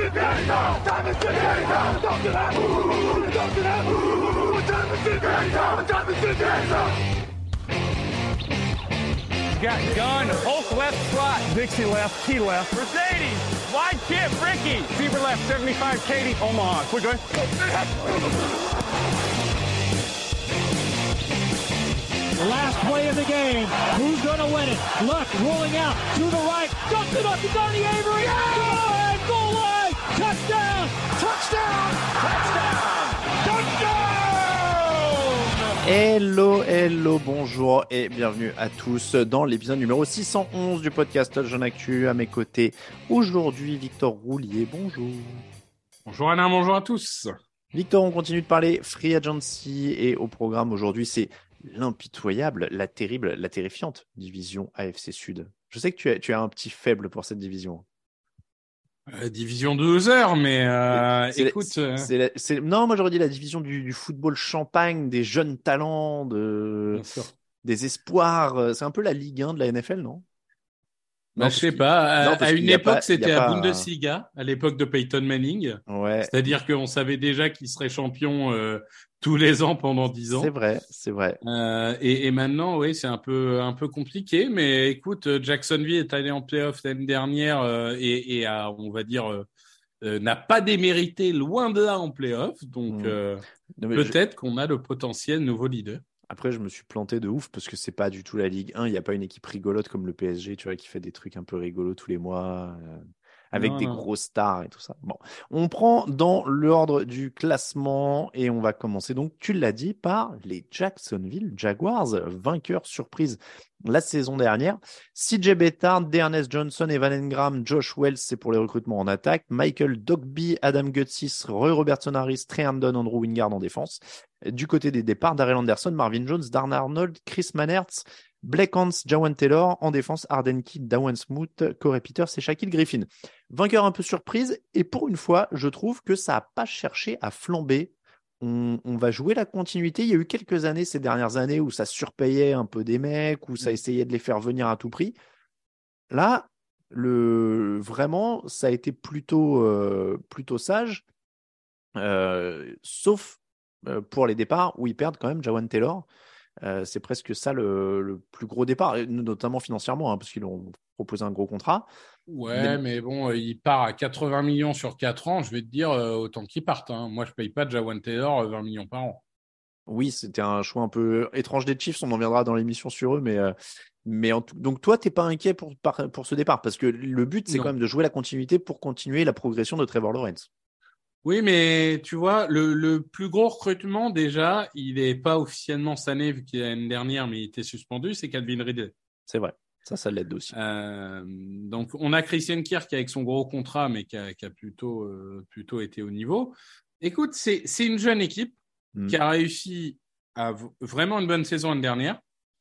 Got gun, Hulk left slot, Dixie left, Key left, Mercedes, wide chip, Ricky, Fever left, 75, Katie, Omaha, we're good. The last play of the game, who's gonna win it? Luck rolling out to the right, dumps it up to Donnie Avery, goal line, touchdown, touchdown, touchdown, touchdown! Hello, bonjour et bienvenue à tous dans l'épisode numéro 611 du podcast Jeune Actu. À mes côtés aujourd'hui, Victor Roulier, bonjour. Bonjour Alain, bonjour à tous. Victor, on continue de parler Free Agency et au programme aujourd'hui, c'est l'impitoyable, la terrible, la terrifiante division AFC Sud. Je sais que tu as un petit faible pour cette division. Division de losers, mais écoute... Non, moi j'aurais dit la division du football champagne, des jeunes talents, des espoirs. C'est un peu la Ligue 1 de la NFL, non? Je sais pas. À une époque, c'était la Bundesliga, à l'époque de Peyton Manning. Ouais. C'est-à-dire qu'on savait déjà qu'il serait champion tous les ans pendant 10 ans. C'est vrai. Et maintenant, oui, c'est un peu compliqué. Mais écoute, Jacksonville est allé en playoff l'année dernière et a, on va dire, n'a pas démérité loin de là en playoff. Donc, peut-être qu'on a le potentiel nouveau leader. Après, je me suis planté de ouf parce que c'est pas du tout la Ligue 1. Il n'y a pas une équipe rigolote comme le PSG, tu vois, qui fait des trucs un peu rigolos tous les mois, avec des grosses stars et tout ça. Bon, on prend dans l'ordre du classement et on va commencer donc, tu l'as dit, par les Jacksonville Jaguars, vainqueurs surprise la saison dernière. CJ Beathard, D'Ernest Johnson, Evan Engram, Josh Wells, c'est pour les recrutements en attaque. Michael Dogby, Adam Gutsis, Roy Robertson Harris, Trey Herndon, Andrew Wingard en défense. Du côté des départs, Darrell Anderson, Marvin Jones, Dan Arnold, Chris Manertz, Blake Hans, Jawan Taylor. En défense, Arden Kidd, Dawan Smoot, Corey Peters et Shaquille Griffin. Vainqueur un peu surprise. Et pour une fois, je trouve que ça n'a pas cherché à flamber. On va jouer la continuité. Il y a eu quelques années, ces dernières années, où ça surpayait un peu des mecs, où ça essayait de les faire venir à tout prix. Là, vraiment, ça a été plutôt sage. Sauf pour les départs où ils perdent quand même Jawan Taylor. C'est presque ça le plus gros départ, notamment financièrement, parce qu'ils ont proposé un gros contrat. Ouais, mais bon, il part à 80 millions sur 4 ans. Je vais te dire, autant qu'il parte. Moi, je paye pas Jawan Taylor 20 millions par an. Oui, c'était un choix un peu étrange des Chiefs. On en viendra dans l'émission sur eux, donc toi, t'es pas inquiet pour ce départ, parce que le but, c'est quand même de jouer la continuité pour continuer la progression de Trevor Lawrence. Oui, mais tu vois, le plus gros recrutement, déjà, il n'est pas officiellement cette année, vu qu'il est l'année dernière, mais il était suspendu, c'est Calvin Ridley. C'est vrai, ça l'aide aussi. Donc, on a Christian Kirk avec son gros contrat, mais qui a plutôt été au niveau. Écoute, c'est une jeune équipe qui a réussi à vraiment une bonne saison l'année dernière.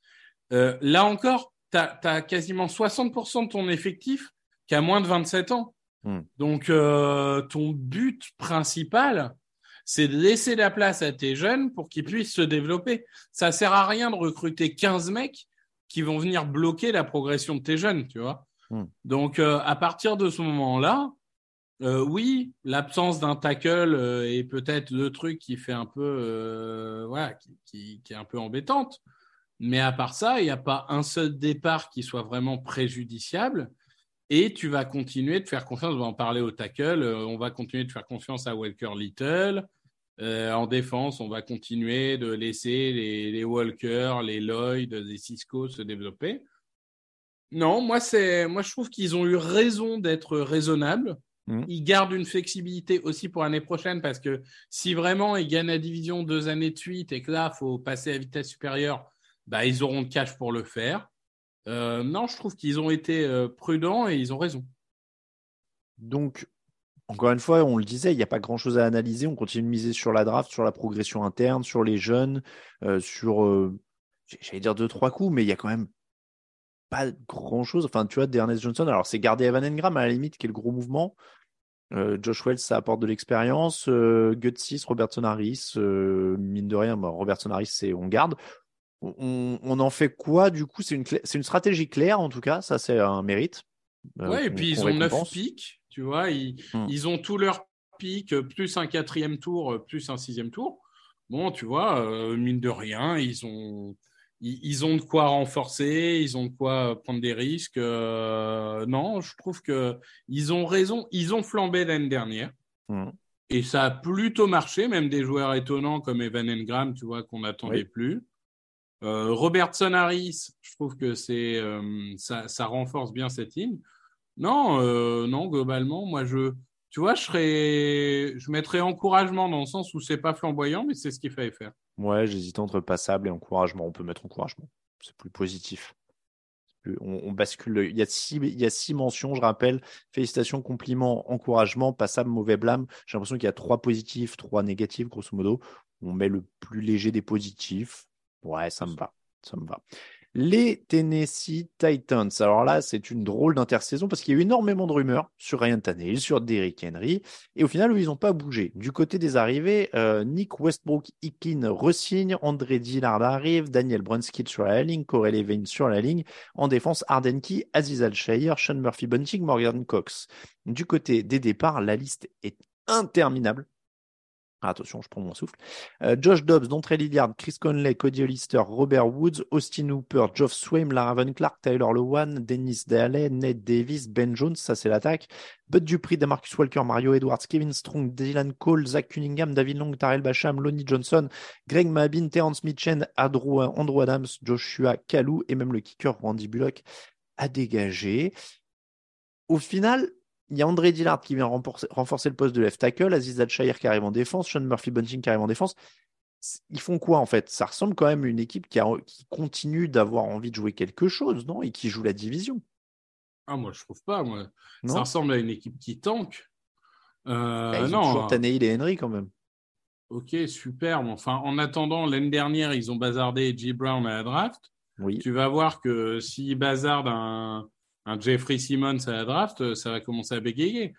Là encore, tu as quasiment 60% de ton effectif qui a moins de 27 ans. Donc, ton but principal, c'est de laisser la place à tes jeunes pour qu'ils puissent se développer. Ça sert à rien de recruter 15 mecs qui vont venir bloquer la progression de tes jeunes, tu vois. Donc, à partir de ce moment-là, oui, l'absence d'un tackle est peut-être le truc qui fait un peu, qui est un peu embêtante. Mais à part ça, il n'y a pas un seul départ qui soit vraiment préjudiciable. Et tu vas continuer de faire confiance, on va en parler au tackle, on va continuer de faire confiance à Walker Little. En défense, on va continuer de laisser les Walker, les Lloyd, les Cisco se développer. Non, moi je trouve qu'ils ont eu raison d'être raisonnables. Ils gardent une flexibilité aussi pour l'année prochaine, parce que si vraiment ils gagnent la division 2 années de suite et que là, il faut passer à vitesse supérieure, ils auront le cash pour le faire. Non, je trouve qu'ils ont été prudents et ils ont raison. Donc, encore une fois, on le disait, il n'y a pas grand-chose à analyser. On continue de miser sur la draft, sur la progression interne, sur les jeunes, sur, j'allais dire 2-3 coups, mais il y a quand même pas grand-chose. Enfin, tu vois, D'Ernest Johnson, alors c'est garder Evan Engram à la limite, qui est le gros mouvement. Josh Wells, ça apporte de l'expérience. Gutsis, Robertson Harris, mine de rien, Robertson Harris, on garde. On en fait quoi du coup? C'est une stratégie claire en tout cas, ça c'est un mérite. Et puis ils ont 9 pics. Tu vois, ils ont tous leurs pics, plus un 4e tour, plus un 6e tour. Bon, tu vois, mine de rien, ils ont de quoi renforcer, ils ont de quoi prendre des risques. Non, je trouve que ils ont raison. Ils ont flambé l'année dernière. Et ça a plutôt marché, même des joueurs étonnants comme Evan Engram, tu vois, qu'on n'attendait plus. Robertson Harris, je trouve que ça renforce bien cette ligne. Non, globalement, moi, tu vois, je mettrais encouragement dans le sens où c'est pas flamboyant, mais c'est ce qu'il fallait faire. Ouais, j'hésitais entre passable et encouragement. On peut mettre encouragement. C'est plus positif. On bascule. Il y a 6 mentions, je rappelle. Félicitations, compliments, encouragement, passable, mauvais blâme. J'ai l'impression qu'il y a 3 positifs, 3 négatifs, grosso modo. On met le plus léger des positifs. Ouais, ça me va. Les Tennessee Titans. Alors là, c'est une drôle d'intersaison parce qu'il y a eu énormément de rumeurs sur Ryan Tannehill, sur Derrick Henry. Et au final, ils n'ont pas bougé. Du côté des arrivées, Nick Westbrook-Ikhine re-signe, André Dillard arrive, Daniel Brunskill sur la ligne, Corey Levine sur la ligne. En défense, Arden Key, Aziz Al-Shaair, Sean Murphy-Bunting, Morgan Cox. Du côté des départs, la liste est interminable. Attention, je prends mon souffle. Josh Dobbs, Dontrell Hilliard, Chris Conley, Cody Hollister, Robert Woods, Austin Hooper, Geoff Swaim, Laraven Clark, Tyler Lowan, Dennis Daly, Nate Davis, Ben Jones, ça c'est l'attaque. Bud Dupree, Damarcus Walker, Mario Edwards, Kevin Strong, Dylan Cole, Zach Cunningham, David Long, Tarell Basham, Lonnie Johnson, Greg Mabin, Terrence Mitchell, Andrew Adams, Joshua Kalou et même le kicker Randy Bullock a dégagé. Au final, il y a André Dillard qui vient renforcer le poste de left tackle, Aziz Al-Shaair qui arrive en défense, Sean Murphy-Bunting qui arrive en défense. Ils font quoi en fait? Ça ressemble quand même à une équipe qui continue d'avoir envie de jouer quelque chose, non? Et qui joue la division. Ah, moi, je trouve pas. Moi. Non, ça ressemble à une équipe qui tank. ils ont toujours Tannehill et Henry quand même. Ok, super. Enfin, en attendant, l'année dernière, ils ont bazardé J. Brown à la draft. Oui. Tu vas voir que s'ils bazardent un Jeffrey Simmons à la draft, ça va commencer à bégayer.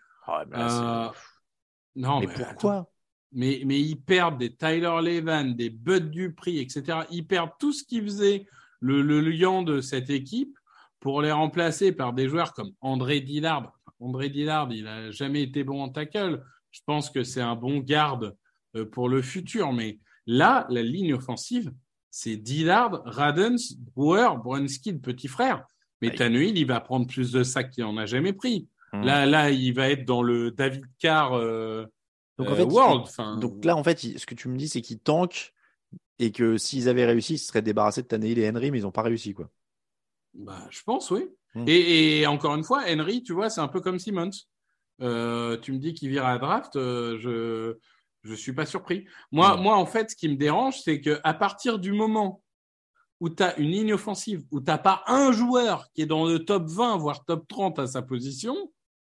Non, mais pourquoi? Mais ils perdent des Tyler Levan, des Bud Dupree, etc. Ils perdent tout ce qui faisait le lion de cette équipe pour les remplacer par des joueurs comme André Dillard. André Dillard, il n'a jamais été bon en tackle. Je pense que c'est un bon garde pour le futur. Mais là, la ligne offensive, c'est Dillard, Radens, Brewer, Brunskill, petit frère. Mais Tannehill, il va prendre plus de sacs qu'il n'en a jamais pris. Là, il va être dans le David Carr donc, en fait, World. Donc là, en fait, ce que tu me dis, c'est qu'ils tankent et que s'ils avaient réussi, ils se seraient débarrassés de Tannehill et Henry, mais ils n'ont pas réussi, quoi. Bah, je pense, oui. Et encore une fois, Henry, tu vois, c'est un peu comme Simmons. Tu me dis qu'il vire à la draft, je suis pas surpris. Moi, en fait, ce qui me dérange, c'est qu'à partir du moment où tu as une ligne offensive, où tu n'as pas un joueur qui est dans le top 20, voire top 30 à sa position,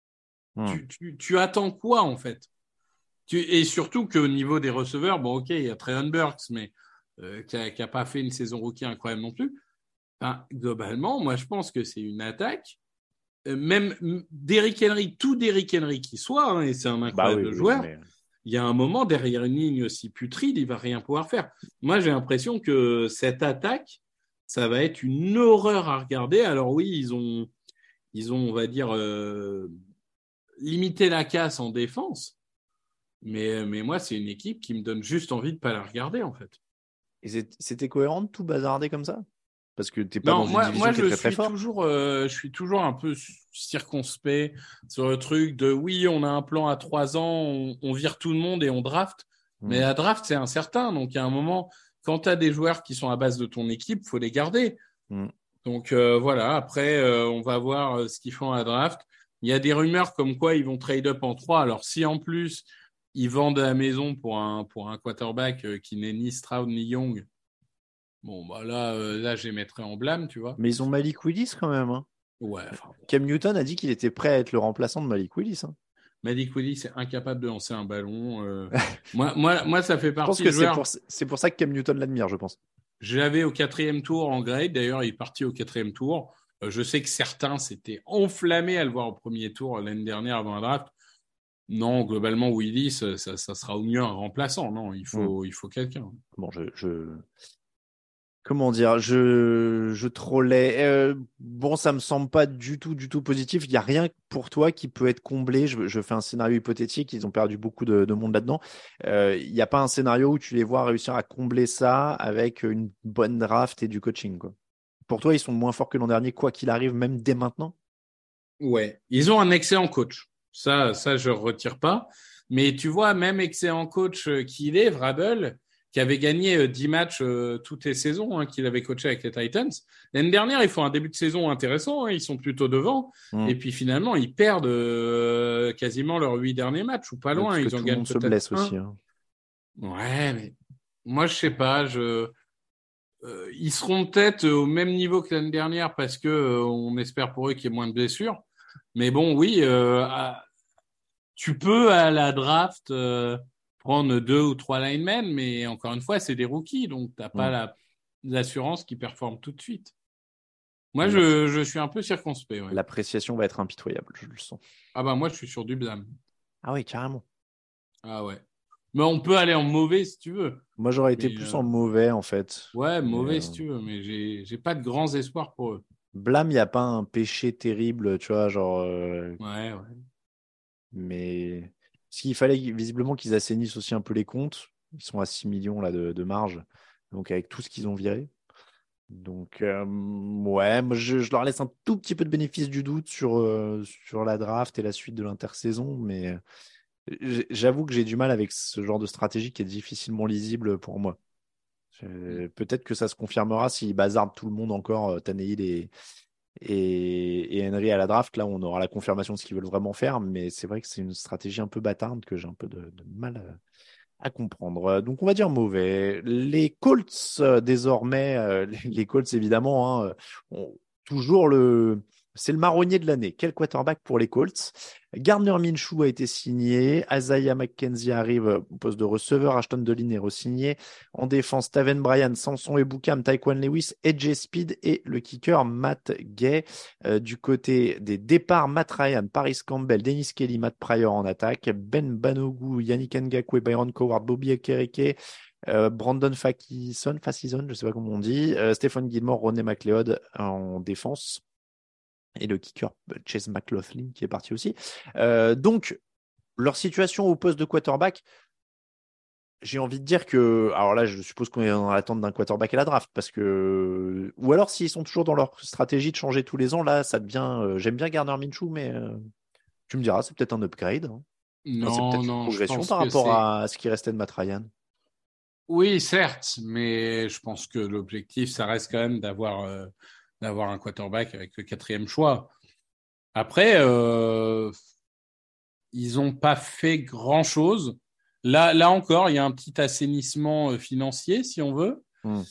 tu attends quoi, en fait? Et surtout qu'au niveau des receveurs, bon, ok, il y a Treylon Burks, mais qui a pas fait une saison rookie incroyable non plus. Enfin, globalement, moi, je pense que c'est une attaque. Même Derrick Henry, tout Derrick Henry qui soit, hein, et c'est un incroyable joueur, il y a un moment, derrière une ligne aussi putride, il va rien pouvoir faire. Moi, j'ai l'impression que cette attaque, ça va être une horreur à regarder. Alors oui, ils ont on va dire, limité la casse en défense. Mais moi, c'est une équipe qui me donne juste envie de ne pas la regarder, en fait. Et c'était cohérent de tout bazarder comme ça? Parce que t'es pas dans une division qui est très fort. Je suis toujours un peu circonspect sur le truc de oui, on a un plan à 3 ans, on vire tout le monde et on draft. Mais la draft, c'est incertain. Donc, il y a un moment, quand tu as des joueurs qui sont à base de ton équipe, faut les garder. Donc, voilà. Après, on va voir ce qu'ils font à la draft. Il y a des rumeurs comme quoi ils vont trade up en 3. Alors, si en plus, ils vendent à la maison pour un quarterback qui n'est ni Stroud ni Young, bon, bah là, je les mettrais en blâme, tu vois. Mais ils ont Malik Willis quand même. Hein. Ouais. Cam Newton a dit qu'il était prêt à être le remplaçant de Malik Willis. Hein. Malik Willis est incapable de lancer un ballon. Moi, ça fait partie. Je pense que c'est pour ça que Cam Newton l'admire, je pense. Je l'avais au 4e tour en grade. D'ailleurs, il est parti au 4e tour. Je sais que certains s'étaient enflammés à le voir au premier tour l'année dernière avant la draft. Non, globalement, Willis, ça sera au mieux un remplaçant. Non, il faut quelqu'un. Bon, Comment dire, je trollais. Bon, ça me semble pas du tout positif. Il y a rien pour toi qui peut être comblé. Je fais un scénario hypothétique. Ils ont perdu beaucoup de monde là-dedans. Il n'y a pas un scénario où tu les vois réussir à combler ça avec une bonne draft et du coaching, quoi. Pour toi, ils sont moins forts que l'an dernier, quoi qu'il arrive, même dès maintenant? Ouais, ils ont un excellent coach. Ça, je retire pas. Mais tu vois, même excellent coach qu'il est, Vrabel, qui avait gagné 10 matchs toutes les saisons, qu'il avait coaché avec les Titans. L'année dernière, ils font un début de saison intéressant, ils sont plutôt devant. Et puis finalement, ils perdent quasiment leurs 8 derniers matchs, ou pas Ouais, loin. parce que Ils en tout le gagnent monde se peut-être blesse un. aussi, hein. Ouais, mais moi, je sais pas. Ils seront peut-être au même niveau que l'année dernière parce que on espère pour eux qu'il y ait moins de blessures. Mais bon, oui, tu peux à la draft prendre 2 ou 3 linemen, mais encore une fois, c'est des rookies, donc t'as pas Mm. l'assurance qu'ils performent tout de suite. Moi, La- je suis un peu circonspect, ouais. L'appréciation va être impitoyable, je le sens. Ah bah moi, je suis sur du blâme. Ah oui, carrément. Ah ouais. Mais on peut aller en mauvais si tu veux. Moi, j'aurais été Mais plus en mauvais, en fait. ouais, Mais, mauvais si tu veux, mais j'ai pas de grands espoirs pour eux. blâme, il n'y a pas un péché terrible, tu vois, genre. Ouais, ouais. Mais s'il fallait visiblement qu'ils assainissent aussi un peu les comptes, ils sont à 6 millions là, de marge, donc avec tout ce qu'ils ont viré. Donc, ouais, moi, je leur laisse un tout petit peu de bénéfice du doute sur la draft et la suite de l'intersaison, mais j'avoue que j'ai du mal avec ce genre de stratégie qui est difficilement lisible pour moi. Peut-être que ça se confirmera s'ils bazardent tout le monde encore, Tannehill et Henry à la draft. Là, on aura la confirmation de ce qu'ils veulent vraiment faire, mais c'est vrai que c'est une stratégie un peu bâtarde que j'ai un peu de mal à comprendre. Donc, on va dire mauvais. Les Colts, désormais, les Colts, évidemment, hein, ont toujours c'est le marronnier de l'année. Quel quarterback pour les Colts? Gardner Minshew a été signé. Isaiah McKenzie arrive au poste de receveur. Ashton Dolin est re-signé. En défense, Taven Bryan, Samson Ebukam, Taekwon Lewis, AJ Speed et le kicker Matt Gay. Du côté des départs, Matt Ryan, Paris Campbell, Dennis Kelly, Matt Pryor en attaque. Ben Banogu, Yannick Ngakoue, Byron Coward, Bobby Ekereke, Brandon Facyson, je sais pas comment on dit, Stephen Gilmore, Ronnie McLeod en défense. Et le kicker Chase McLaughlin qui est parti aussi. Donc, leur situation au poste de quarterback, j'ai envie de dire que, alors là, je suppose qu'on est dans l'attente d'un quarterback à la draft, parce que, ou alors s'ils sont toujours dans leur stratégie de changer tous les ans, là, ça devient, j'aime bien Gardner Minshew, mais tu me diras, c'est peut-être un upgrade, hein. Enfin, c'est Non, peut-être une non, je progression pense par que rapport c'est. à ce qui restait de Matt Ryan. Oui, certes, mais je pense que l'objectif, ça reste quand même d'avoir un quarterback avec le 4e choix. Après, ils n'ont pas fait grand-chose. Là encore, il y a un petit assainissement financier, si on veut.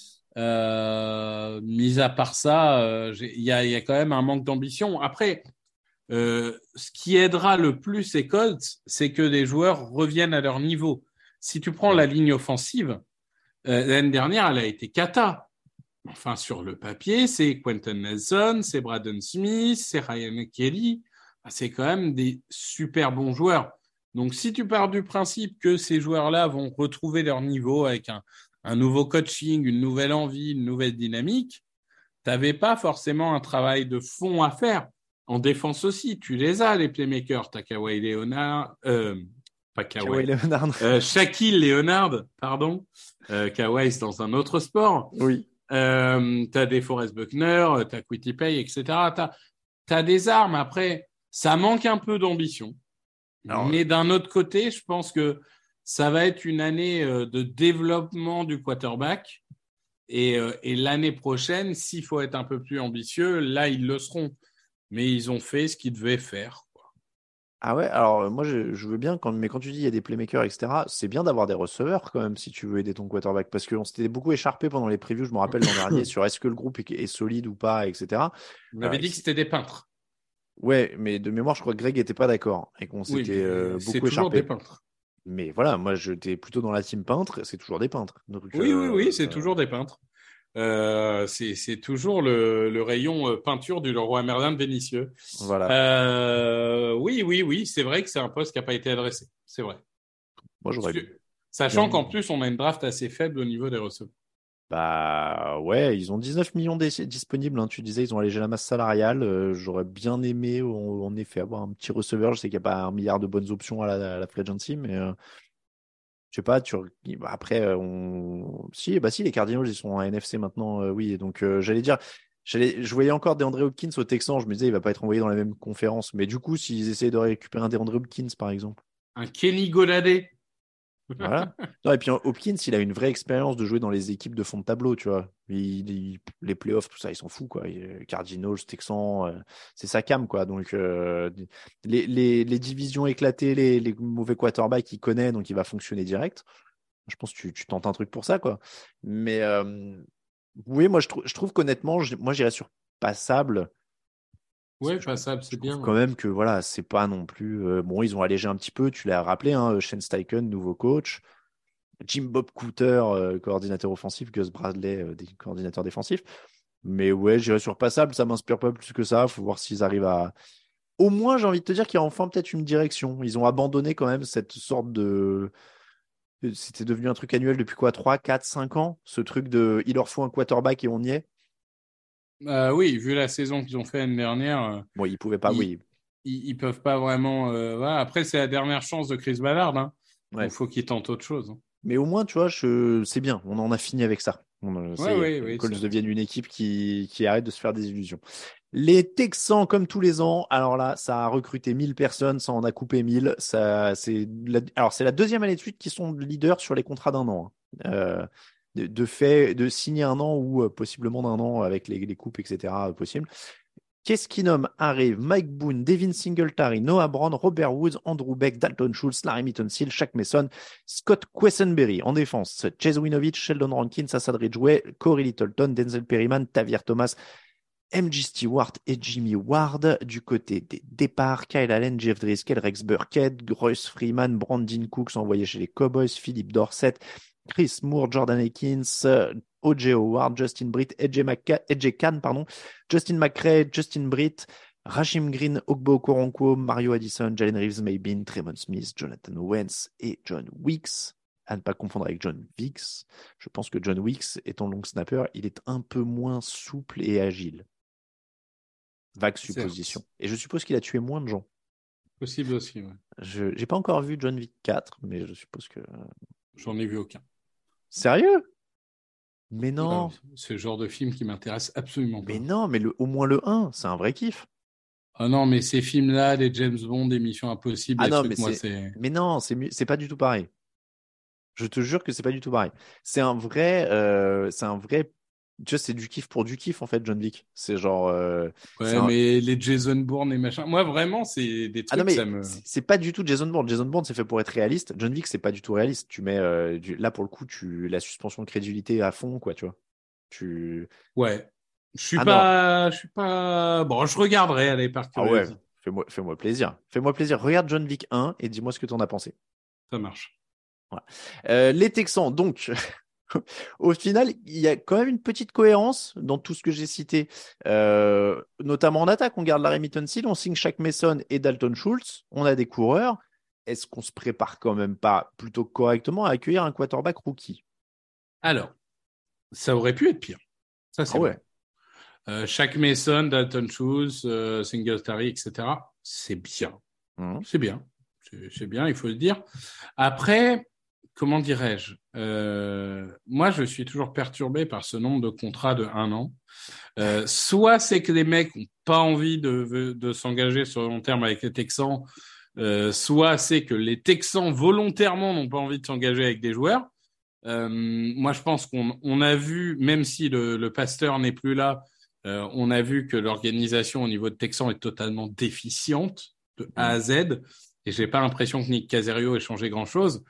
Mis à part ça, il y a quand même un manque d'ambition. Après, ce qui aidera le plus les Colts, c'est que les joueurs reviennent à leur niveau. Si tu prends la ligne offensive, l'année dernière, elle a été cata. Enfin, sur le papier, c'est Quentin Nelson, c'est Braden Smith, c'est Ryan Kelly. C'est quand même des super bons joueurs. Donc, si tu pars du principe que ces joueurs-là vont retrouver leur niveau avec un nouveau coaching, une nouvelle envie, une nouvelle dynamique, tu n'avais pas forcément un travail de fond à faire. En défense aussi, tu les as, les playmakers. Tu as Kawhi Leonard, pas Kawhi Kawhi, Leonard. Shaquille Leonard, pardon. Kawhi, c'est dans un autre sport. Oui. T'as des Forrest Buckner, t'as Kwity Paye, etc. T'as des armes. Après, ça manque un peu d'ambition. Alors, Mais d'un autre côté, je pense que ça va être une année de développement du quarterback. Et l'année prochaine, s'il faut être un peu plus ambitieux, là, ils le seront. Mais ils ont fait ce qu'ils devaient faire. ah ouais, alors moi je veux bien, mais quand tu dis il y a des playmakers, etc., c'est bien d'avoir des receveurs quand même si tu veux aider ton quarterback, parce qu'on s'était beaucoup écharpé pendant les previews, je me rappelle l'an dernier, sur est-ce que le groupe est solide ou pas, etc. On avait dit que c'était des peintres. Ouais, mais de mémoire, je crois que Greg était pas d'accord et qu'on Oui, s'était mais c'est beaucoup toujours des écharpé. peintres. Mais voilà, moi j'étais plutôt dans la team peintre, c'est toujours des peintres. Donc, Oui, c'est toujours des peintres. C'est toujours le rayon peinture du Leroy Merlin de Vénissieux. voilà. Oui, c'est vrai que c'est un poste qui n'a pas été adressé. C'est vrai. Moi j'aurais Sachant bien. qu'en plus, on a une draft assez faible au niveau des receveurs. Bah ouais, ils ont 19 millions disponibles. Hein. Tu disais, ils ont allégé la masse salariale. J'aurais bien aimé, en effet, avoir un petit receveur. Je sais qu'il n'y a pas un milliard de bonnes options à la free agency, mais je sais pas. Après, si, les Cardinals, ils sont en NFC maintenant. Oui, donc j'allais dire, je voyais encore DeAndre Hopkins au Texans. Je me disais, il va pas être envoyé dans la même conférence. Mais du coup, s'ils essayaient de récupérer un DeAndre Hopkins, par exemple. Un Kenny Golladay. Voilà. Non, et puis Hopkins, il a une vraie expérience de jouer dans les équipes de fond de tableau, tu vois. Les playoffs, tout ça, ils s'en foutent, quoi. Cardinals, Texans, c'est sa cam, quoi. Donc, les divisions éclatées, les mauvais quarterbacks, il connaît, donc il va fonctionner direct. Je pense que tu tentes un truc pour ça, quoi. Mais oui, moi, je trouve qu'honnêtement, moi, j'irais sur passable. Ouais, passable, c'est bien. Quand même que voilà, c'est pas non plus. Bon, ils ont allégé un petit peu, tu l'as rappelé, hein, Shane Steichen, nouveau coach. Jim Bob Cooter, coordinateur offensif, Gus Bradley, coordinateur défensif. Mais ouais, j'irai sur passable, ça m'inspire pas plus que ça. Faut voir s'ils arrivent à. Au moins, j'ai envie de te dire qu'il y a enfin peut-être une direction. Ils ont abandonné quand même cette sorte de. C'était devenu un truc annuel depuis quoi, 3, 4, 5 ans? Ce truc de il leur faut un quarterback et on y est. Oui, vu la saison qu'ils ont fait l'année dernière, Bon, ils pouvaient pas, oui. Ils peuvent pas vraiment. Voilà. Après, c'est la dernière chance de Chris Ballard. Hein. Ouais. Il faut qu'ils tentent autre chose. Hein. Mais au moins, tu vois, c'est bien. On en a fini avec ça. Les Colts deviennent une équipe qui arrête de se faire des illusions. Les Texans, comme tous les ans, alors là, ça a recruté 1000 personnes, ça en a coupé 1000. Alors, c'est la deuxième année de suite qu'ils sont leaders sur les contrats d'un an. Hein. De signer un an ou possiblement d'un an avec les coupes, etc. possible. Qu'est-ce qui nomme arrive Mike Boone, Devin Singletary, Noah Brown, Robert Woods, Andrew Beck, Dalton Schultz, Larry Mittensil, Shaq Mason, Scott Quessenberry. En défense, Chase Winovich, Sheldon Rankins, Assad Ridgeway, Corey Littleton, Denzel Perryman, Tavier Thomas, MJ Stewart et Jimmy Ward. Du côté des départs, Kyle Allen, Jeff Driscoll, Rex Burkhead, Royce Freeman, Brandon Cooks envoyé chez les Cowboys, Philip Dorsett, Chris Moore, Jordan Akins, O.J. Howard, Justin Britt, AJ Khan, Justin McCray, Justin Britt, Rashim Green, Ogbo Okoronkwo, Mario Addison, Jalen Reeves-Maybin, Tremon Smith, Jonathan Owens et John Weeks. À ne pas confondre avec John Weeks. Je pense que John Weeks, étant long snapper, il est un peu moins souple et agile. Vague supposition. Et je suppose qu'il a tué moins de gens. Possible aussi, ouais. Je n'ai pas encore vu John Wick 4, mais je suppose que... J'en ai vu aucun. Sérieux? Mais non. C'est le genre de film qui m'intéresse absolument pas. Mais non, mais au moins le 1, c'est un vrai kiff. Ah non, mais ces films-là, des James Bond, des Missions Impossibles, ah non, mais non, c'est pas du tout pareil. Je te jure que c'est pas du tout pareil. C'est un vrai, tu vois, c'est du kiff pour du kiff en fait, John Wick. C'est genre. Mais les Jason Bourne et machin. Moi vraiment, c'est des trucs. Ah non, mais c'est pas du tout Jason Bourne. Jason Bourne, c'est fait pour être réaliste. John Wick, c'est pas du tout réaliste. Tu mets là pour le coup, la suspension de crédulité à fond, quoi, tu vois. Ouais. Je suis pas. Bon, je regarderai, allez, par curiosité. Ah ouais. Fais-moi plaisir. Fais-moi plaisir. Regarde John Wick 1 et dis-moi ce que t'en as pensé. Ça marche. Voilà. Les Texans, donc. Au final, il y a quand même une petite cohérence dans tout ce que j'ai cité, notamment en attaque. On garde Larry Mittensil, on signe Shaq Mason et Dalton Schultz. On a des coureurs. Est-ce qu'on se prépare quand même pas plutôt correctement à accueillir un quarterback rookie? Alors, ça aurait pu être pire. Ça, c'est vrai. Shaq Mason, Dalton Schultz, Singletary, etc. C'est bien. C'est bien. C'est bien, il faut le dire. Après, comment dirais-je, moi, je suis toujours perturbé par ce nombre de contrats de 1 an. Soit c'est que les mecs n'ont pas envie de s'engager sur le long terme avec les Texans, soit c'est que les Texans volontairement n'ont pas envie de s'engager avec des joueurs. Moi, je pense qu'on a vu, même si le pasteur n'est plus là, on a vu que l'organisation au niveau de Texans est totalement déficiente de A à Z. Et j'ai pas l'impression que Nick Caserio ait changé grand-chose.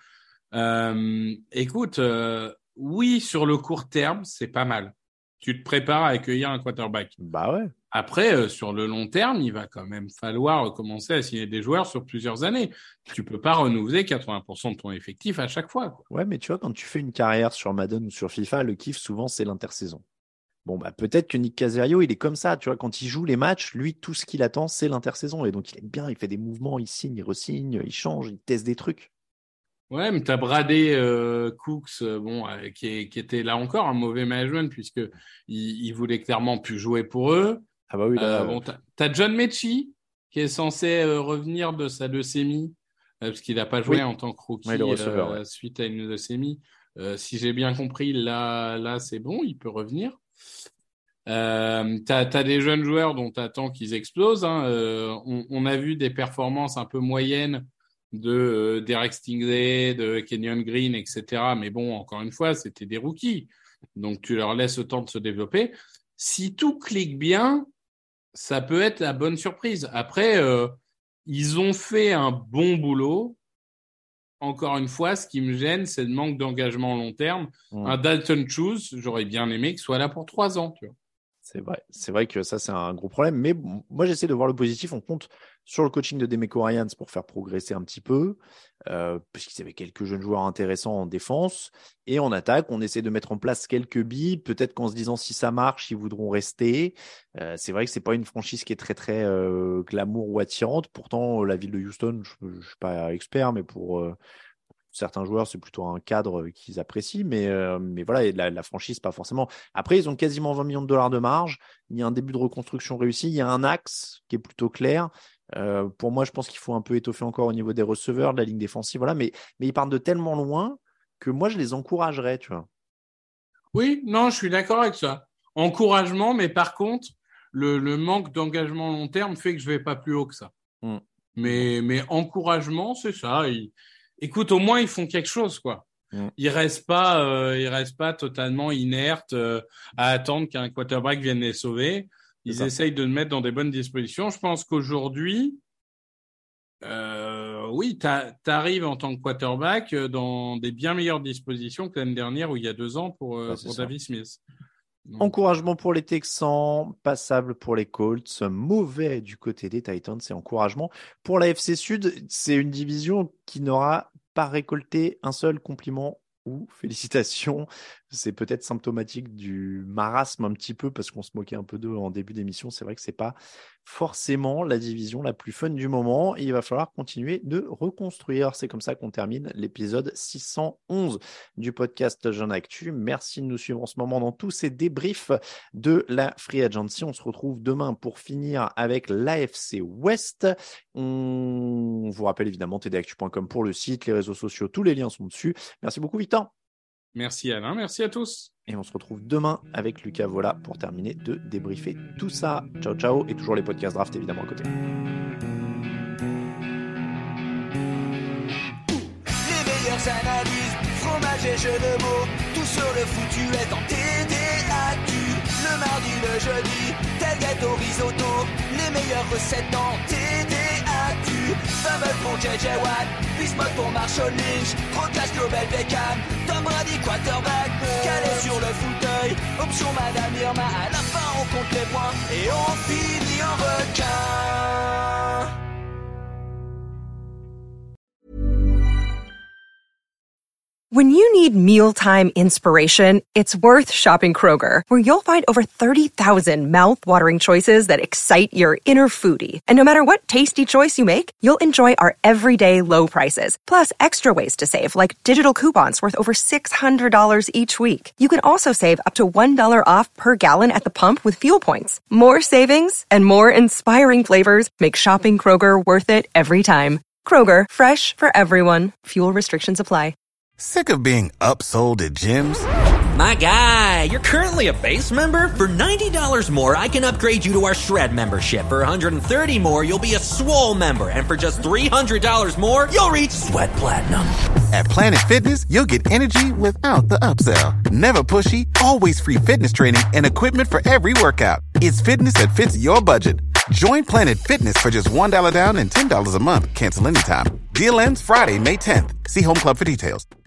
Écoute, oui, sur le court terme, c'est pas mal. Tu te prépares à accueillir un quarterback. Bah ouais. Après, sur le long terme, il va quand même falloir commencer à signer des joueurs sur plusieurs années. Tu peux pas renouveler 80% de ton effectif à chaque fois, quoi. Ouais, mais tu vois, quand tu fais une carrière sur Madden ou sur FIFA, le kiff, souvent, c'est l'intersaison. Bon, bah, peut-être que Nick Caserio, il est comme ça, tu vois, quand il joue les matchs, lui, tout ce qu'il attend, c'est l'intersaison. Et donc, il aime bien, il fait des mouvements, il signe, il resigne, il change, il teste des trucs. Ouais, mais t'as bradé Cooks, qui était là encore un mauvais management puisque il voulait clairement plus jouer pour eux. Ah bah oui, là. T'as John Mechie qui est censé revenir de sa leucémie parce qu'il n'a pas joué en tant que rookie suite à une leucémie. Si j'ai bien compris, là c'est bon, il peut revenir. T'as des jeunes joueurs dont t'attends qu'ils explosent. On a vu des performances un peu moyennes de Derek Stingley, de Kenyon Green, etc. Mais bon, encore une fois, c'était des rookies. Donc, tu leur laisses le temps de se développer. Si tout clique bien, ça peut être la bonne surprise. Après, ils ont fait un bon boulot. Encore une fois, ce qui me gêne, c'est le manque d'engagement long terme. Un Dalton Schultz, j'aurais bien aimé qu'il soit là pour 3 ans, tu vois. C'est vrai que ça, c'est un gros problème. Mais moi, j'essaie de voir le positif. On compte sur le coaching de Demeco Ryans pour faire progresser un petit peu, puisqu'ils avaient quelques jeunes joueurs intéressants en défense. Et en attaque, on essaie de mettre en place quelques billes. Peut-être qu'en se disant si ça marche, ils voudront rester. C'est vrai que c'est pas une franchise qui est très, très glamour ou attirante. Pourtant, la ville de Houston, je suis pas expert, mais pour certains joueurs, c'est plutôt un cadre qu'ils apprécient, mais voilà, la franchise, pas forcément. Après, ils ont quasiment $20 millions de marge. Il y a un début de reconstruction réussi. Il y a un axe qui est plutôt clair. Pour moi, je pense qu'il faut un peu étoffer encore au niveau des receveurs, de la ligne défensive. Voilà, mais ils partent de tellement loin que moi, je les encouragerais, tu vois. Oui, non, je suis d'accord avec ça. Encouragement, mais par contre, le manque d'engagement long terme fait que je vais pas plus haut que ça. Mais encouragement, c'est ça. Écoute, au moins ils font quelque chose, quoi. Ils restent pas totalement inertes à attendre qu'un quarterback vienne les sauver. Ils essayent de le mettre dans des bonnes dispositions. Je pense qu'aujourd'hui, oui, t'arrives en tant que quarterback dans des bien meilleures dispositions que l'année dernière ou il y a 2 ans pour David Smith. Donc, encouragement pour les Texans, passable pour les Colts, mauvais du côté des Titans, c'est encouragement. Pour la FC Sud, c'est une division qui n'aura pas récolté un seul compliment ou félicitations. C'est peut-être symptomatique du marasme un petit peu parce qu'on se moquait un peu d'eux en début d'émission. C'est vrai que c'est pas forcément la division la plus fun du moment. Il va falloir continuer de reconstruire. C'est comme ça qu'on termine l'épisode 611 du podcast Jeune Actu. Merci de nous suivre en ce moment dans tous ces débriefs de la Free Agency. On se retrouve demain pour finir avec l'AFC West. On vous rappelle évidemment tdactu.com pour le site, les réseaux sociaux, tous les liens sont dessus. Merci beaucoup Victor. Merci Alain, merci à tous. Et on se retrouve demain avec Lucas Vola pour terminer de débriefer tout ça. Ciao, ciao. Et toujours les podcasts draft évidemment à côté. Les meilleures analyses, fromage et jeux de mots. Tout sur le foutu est en TDAQ. Le mardi, le jeudi, tel gâteau risotto. Les meilleures recettes en TDAQ. Fumble pour JJ Watt, Bismuth pour Marshall Lynch. Rocklash Global Beckham, Tom Brady quarterback. Calé sur le fauteuil, option Madame Irma. À la fin on compte les points et on finit en requin. When you need mealtime inspiration, it's worth shopping Kroger, where you'll find over 30,000 mouth-watering choices that excite your inner foodie. And no matter what tasty choice you make, you'll enjoy our everyday low prices, plus extra ways to save, like digital coupons worth over $600 each week. You can also save up to $1 off per gallon at the pump with fuel points. More savings and more inspiring flavors make shopping Kroger worth it every time. Kroger, fresh for everyone. Fuel restrictions apply. Sick of being upsold at gyms? My guy, you're currently a base member? For $90 more, I can upgrade you to our Shred membership. For $130 more, you'll be a Swole member. And for just $300 more, you'll reach Sweat Platinum. At Planet Fitness, you'll get energy without the upsell. Never pushy, always free fitness training and equipment for every workout. It's fitness that fits your budget. Join Planet Fitness for just $1 down and $10 a month. Cancel anytime. Deal ends Friday, May 10th. See Home Club for details.